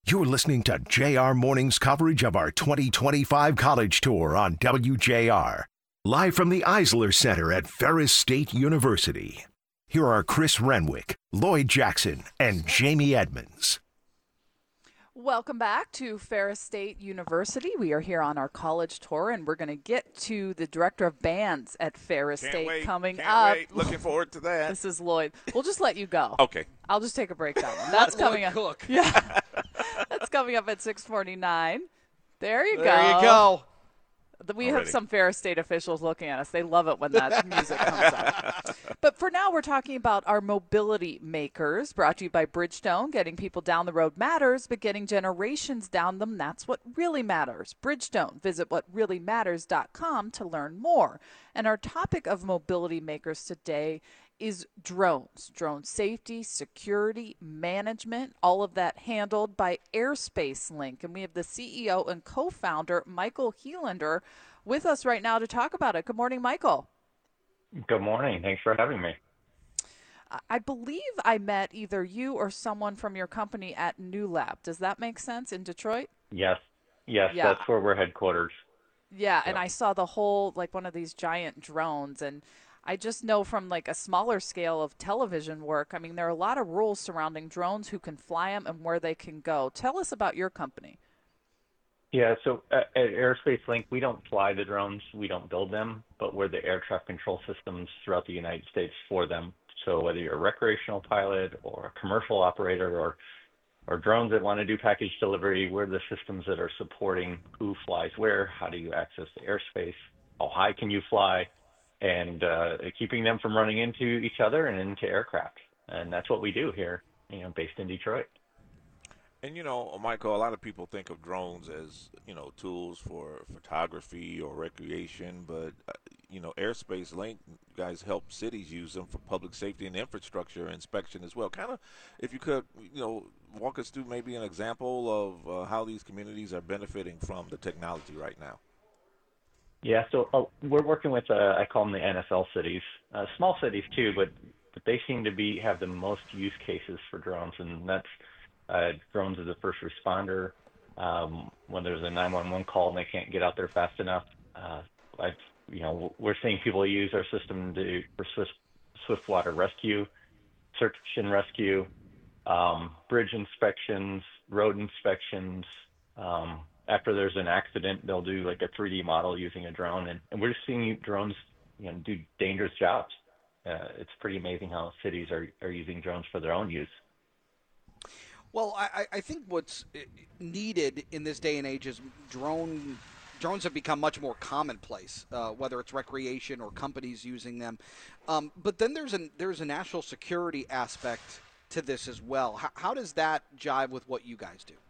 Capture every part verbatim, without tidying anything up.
You're listening to J R Morning's coverage of our twenty twenty-five college tour on W J R. Live from the Eisler Center at Ferris State University. Here are Chris Renwick, Lloyd Jackson, and Jamie Edmonds. Welcome back to Ferris State University. We are here on our college tour, and we're going to get to the director of bands at Ferris Can't State wait. coming Can't up. Wait. Looking forward to that. This is Lloyd. We'll just let you go. Okay. I'll just take a break that one. That's coming up. Cook. Yeah. That's coming up at six forty-nine. There you there go. There you go. We Already. have some Ferris State officials looking at us. They love it when that music comes up. But for now, we're talking about our mobility makers, brought to you by Bridgestone. Getting people down the road matters, but getting generations down them, that's what really matters. Bridgestone. Visit what really matters dot com to learn more. And our topic of mobility makers today is drones, drone safety, security, management, all of that handled by Airspace Link. And we have the C E O and co-founder, Michael Helander, with us right now to talk about it. Good morning, Michael. Good morning. Thanks for having me. I believe I met either you or someone from your company at New Lab. Does that make sense, in Detroit? Yes. Yes, Yeah. That's where we're headquartered. Yeah, and Yeah. I saw the whole, like one of these giant drones, and I just know from like a smaller scale of television work, I mean, there are a lot of rules surrounding drones, who can fly them and where they can go. Tell us about your company. Yeah, so at, at Airspace Link, we don't fly the drones, we don't build them, but we're the air traffic control systems throughout the United States for them. So whether you're a recreational pilot or a commercial operator or or drones that want to do package delivery, we're the systems that are supporting who flies where, how do you access the airspace, how high can you fly, and uh, keeping them from running into each other and into aircraft. And that's what we do here, you know, based in Detroit. And, you know, Michael, a lot of people think of drones as, you know, tools for photography or recreation, but, uh, you know, Airspace Link, you guys help cities use them for public safety and infrastructure inspection as well. Kind of, if you could, you know, walk us through maybe an example of uh, how these communities are benefiting from the technology right now. Yeah, so uh, we're working with, uh, I call them the N F L cities, uh, small cities too, but, but they seem to be have the most use cases for drones, and that's uh, drones as a first responder. Um, when there's a nine one one call and they can't get out there fast enough, uh, I've, you know, we're seeing people use our system to, for swift, swift water rescue, search and rescue, um, bridge inspections, road inspections. Um, After there's an accident, they'll do like a three D model using a drone, and, and we're just seeing drones, you know, do dangerous jobs. Uh, it's pretty amazing how cities are, are using drones for their own use. Well, I, I think what's needed in this day and age is drone drones have become much more commonplace, uh, whether it's recreation or companies using them. Um, but then there's a there's a national security aspect to this as well. How, how does that jive with what you guys do?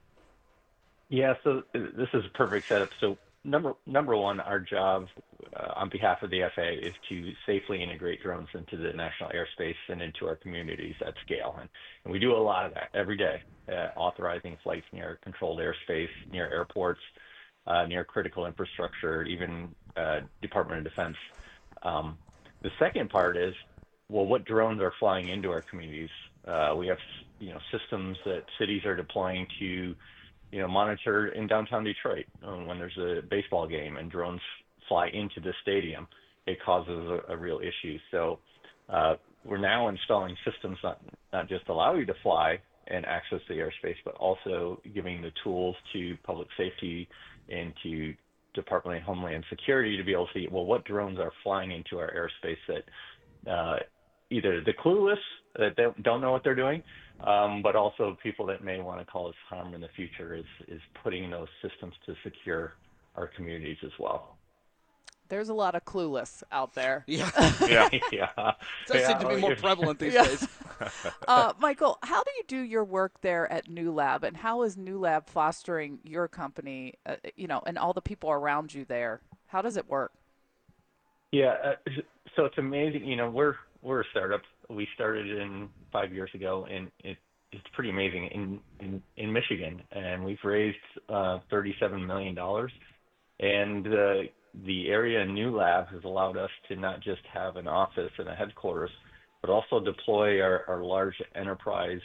Yeah, so this is a perfect setup. So number number one, our job uh, on behalf of the F A A is to safely integrate drones into the national airspace and into our communities at scale. And, and we do a lot of that every day, uh, authorizing flights near controlled airspace, near airports, uh, near critical infrastructure, even uh, Department of Defense. Um, the second part is, well, what drones are flying into our communities? Uh, we have, you know, systems that cities are deploying to you know, monitor in downtown Detroit um, when there's a baseball game and drones fly into the stadium. It causes a, a real issue. So uh, we're now installing systems that not just allow you to fly and access the airspace, but also giving the tools to public safety and to Department of Homeland Security to be able to see, well, what drones are flying into our airspace that uh, either the clueless, that they don't know what they're doing, Um, but also people that may want to cause harm in the future is, is putting those systems to secure our communities as well. There's a lot of clueless out there. Yeah, Yeah. yeah. it does seem to be more prevalent these Yeah. days. uh, Michael, how do you do your work there at New Lab, and how is New Lab fostering your company, uh, you know, and all the people around you there? How does it work? Yeah, uh, so it's amazing. You know, we're we're a startup. We started in five years ago, and it, it's pretty amazing in, in, in Michigan, and we've raised uh, thirty-seven million dollars. And uh, the area in New Lab has allowed us to not just have an office and a headquarters, but also deploy our, our large enterprise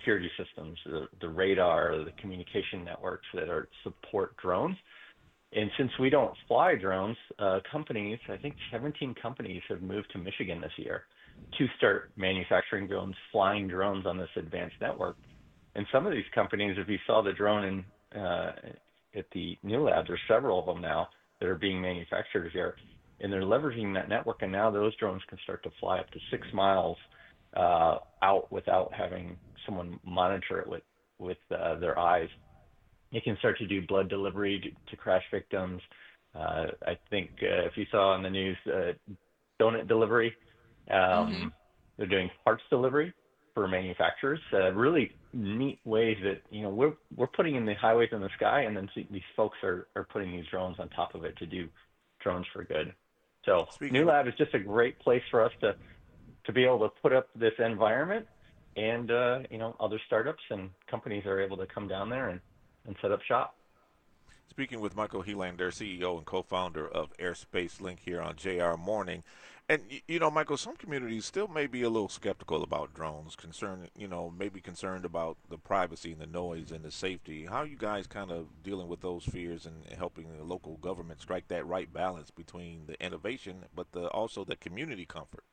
security systems, the, the radar, the communication networks that are support drones. And since we don't fly drones, uh, companies, I think seventeen companies have moved to Michigan this year to start manufacturing drones, flying drones on this advanced network. And some of these companies, if you saw the drone in, uh, at the New Lab, there's several of them now that are being manufactured here, and they're leveraging that network. And now those drones can start to fly up to six miles uh, out without having someone monitor it with, with uh, their eyes. It can start to do blood delivery to, to crash victims. Uh, I think uh, if you saw on the news, uh, donut delivery, um, mm-hmm. they're doing parts delivery for manufacturers. Uh, really neat ways that, you know, we're we're putting in the highways in the sky, and then these folks are, are putting these drones on top of it to do drones for good. So Speaking New Lab is just a great place for us to to be able to put up this environment, and uh, you know, other startups and companies are able to come down there and and set up shop. Speaking with Michael Helander, C E O and co-founder of Airspace Link here on J R Morning. And, you know, Michael, some communities still may be a little skeptical about drones, concerned, you know, maybe concerned about the privacy and the noise and the safety. How are you guys kind of dealing with those fears and helping the local government strike that right balance between the innovation but the, also the community comfort?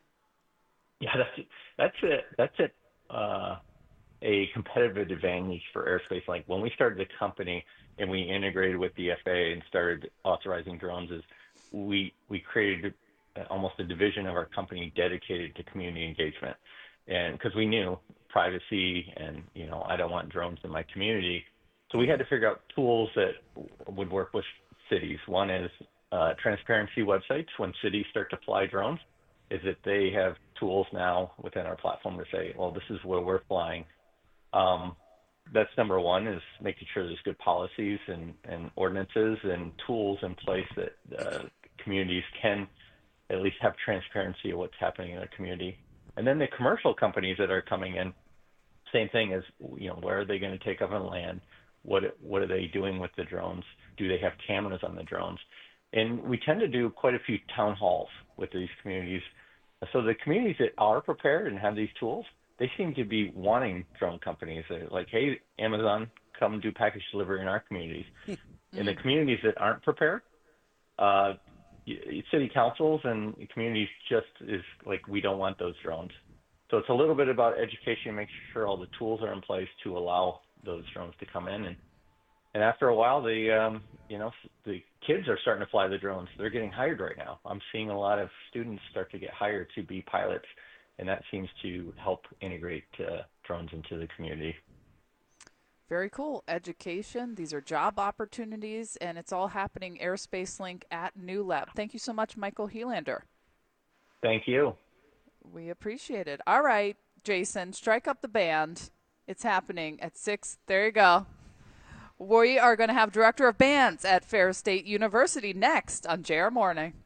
Yeah, that's that's it. That's it. Uh, a competitive advantage for Airspace. Like when we started the company and we integrated with the F A A and started authorizing drones, is we we created almost a division of our company dedicated to community engagement. And because we knew privacy and, you know, I don't want drones in my community. So we had to figure out tools that would work with cities. One is uh, transparency websites. When cities start to fly drones, is that they have tools now within our platform to say, well, this is where we're flying. Um, that's number one, is making sure there's good policies and, and ordinances and tools in place that uh, communities can at least have transparency of what's happening in their community. And then the commercial companies that are coming in, same thing as, you know, where are they going to take up on land? What what are they doing with the drones? Do they have cameras on the drones? And we tend to do quite a few town halls with these communities. So the communities that are prepared and have these tools, they seem to be wanting drone companies. They're like, hey, Amazon, come do package delivery in our communities. In the communities that aren't prepared, uh, city councils and communities just is like, we don't want those drones. So it's a little bit about education, making sure all the tools are in place to allow those drones to come in. And, and after a while, the, um, you know, the kids are starting to fly the drones. They're getting hired right now. I'm seeing a lot of students start to get hired to be pilots, and that seems to help integrate uh, drones into the community. Very cool. Education. These are job opportunities, and it's all happening Airspace Link at New Lab. Thank you so much, Michael Helander. Thank you. We appreciate it. All right, Jason, strike up the band. It's happening at six. There you go. We are going to have Director of Bands at Ferris State University next on J R Morning.